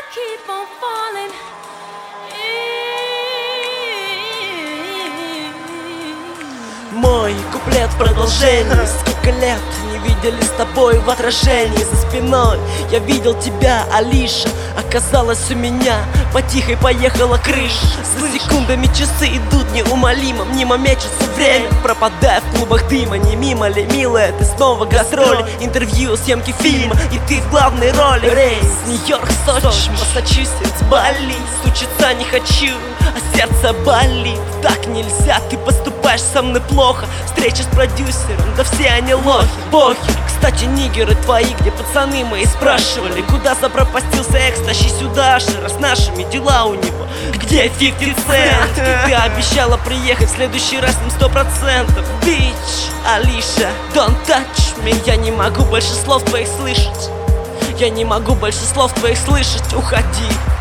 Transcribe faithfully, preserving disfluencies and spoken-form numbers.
keep on falling. Мой куплет в продолжении. Сколько лет не видели с тобой в отражении. За спиной я видел тебя, Алиша. Оказалось, у меня по тихой поехала крыша. За секундами часы идут неумолимо. Мимо мечется время, пропадая в клубах дыма. Не мимо ли, милая, ты снова гастроли. Интервью, съемки фильма, и ты в главной роли. Рейс, Нью-Йорк, Сочи, Массачусетс, Бали. Стучиться не хочу, а сердце болит. Так нельзя, ты поступаешь со мной плохо. Встреча с продюсером, да все они лохи. Похер, кстати, нигеры твои, где пацаны мои спрашивали, куда запропастился экс, тащи сюда Ашера, с нашими дела у него. Где пятьдесят цент? Ты обещала приехать в следующий раз на сто процентов. Бич, Алиша, don't touch me. Я не могу больше слов твоих слышать. Я не могу больше слов твоих слышать. Уходи.